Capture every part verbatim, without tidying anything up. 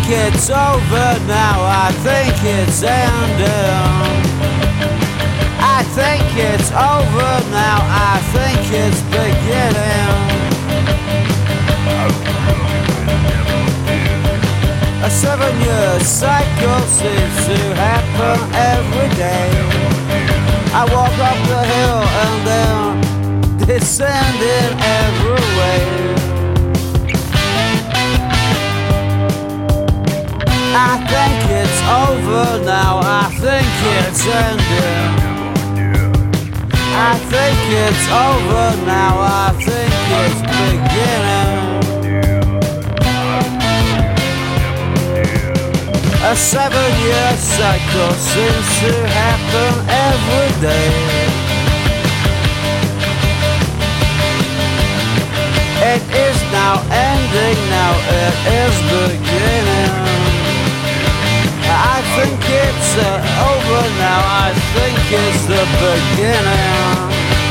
it's over now, I think it's ending. I think it's over now, I think it's beginning. A seven-year cycle seems to happen every day. I walk up the hill and then descending every way. I think it's over now, I think it's ending. I think it's over now, I think it's beginning. A seven-year cycle seems to happen every day. It is now ending, now it is beginning. I think it's uh, over now, I think it's the beginning.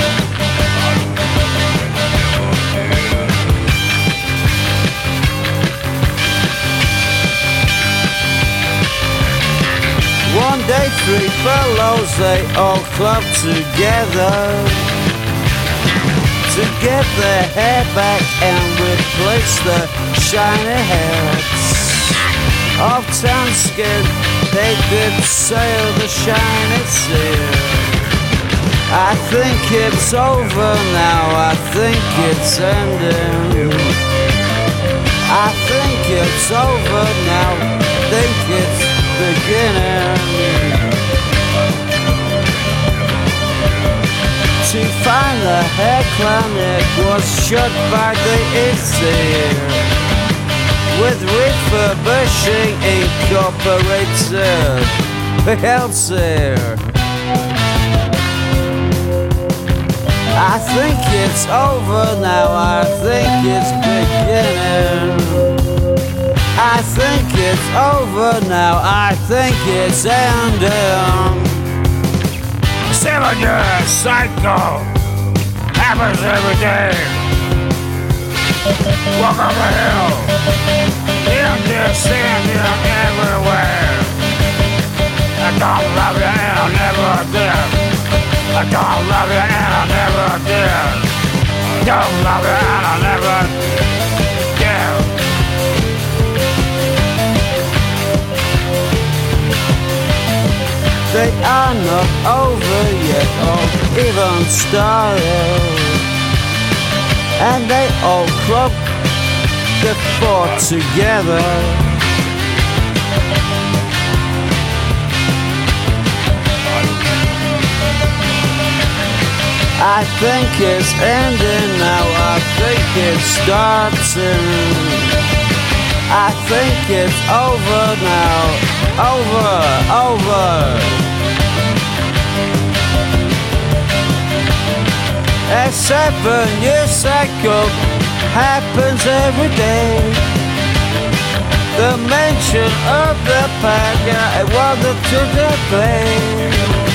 One day three fellows, they all clubbed together to get their hair back and replace the shiny heads of tan skin. They did sail the shiny sea. I think it's over now, I think it's ending. I think it's over now, I think it's beginning. To find the hair clinic was shut by the E C, with refurbishing incorporated healthcare. I think it's over now, I think it's beginning. I think it's over now, I think it's ending. Seven-year cycle happens every day. Walk up a hill, in this standing everywhere. I don't love you and I never did. I don't love you and I never did. Don't love you and I never did. They are not over yet or even started, and they all club the fort together. I think it's ending now, I think it's starting. I think it's over now, over, over. A seven-year cycle happens every day. The mention of the past, yeah, I wanted to the play.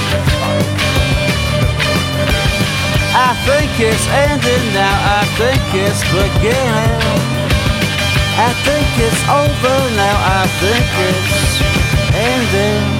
I think it's ending now, I think it's beginning. I think it's over now, I think it's ending.